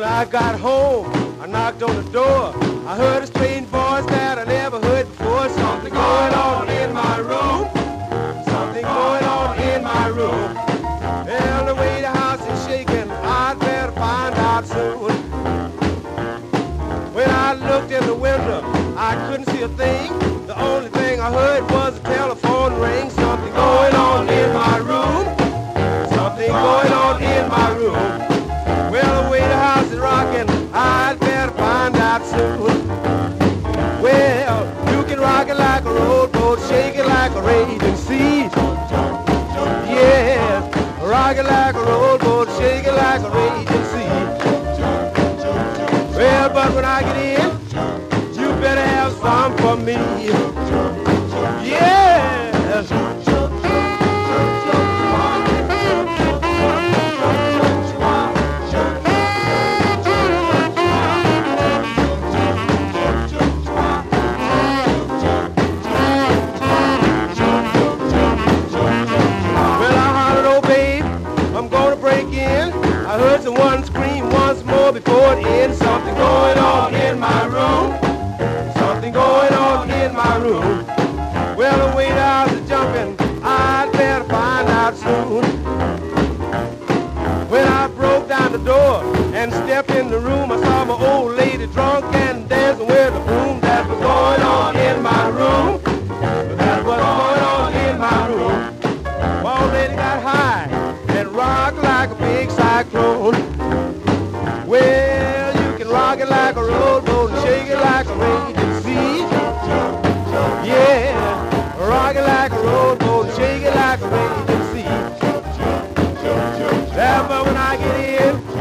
When I got home, I knocked on the door. I heard a strange voice that I never heard before. Something going on in my room. Something going on in my room. Well, the way the house is shaking, I'd better find out soon. When I looked in the window, I couldn't see a thing. The only thing I heard was a telephone ring. Something going on in my room. Something going on in my room. Well, the way the house is rocking, I'd better find out soon. Well, you can rock it like a rowboat, shake it like a raging sea. Yeah, rock it like a rowboat, shake it like a raging sea. Well, but when I get in, you better have some for me. Yeah. I heard someone scream once more before it ends. Something going on in my room. Something going on in my room. Well, the way the house is jumping, I'd better find out soon. When I broke down the door and stepped in the room, I saw my old lady drunk and dancing with a broom. That was going on in my room. That was going on in my room. My old lady got high and rocked like a big cyclone. Well, you can rock it like a rowboat and shake it like a raging sea. Yeah, rock it like a rowboat and shake it like a raging sea. Yeah, but when I get in,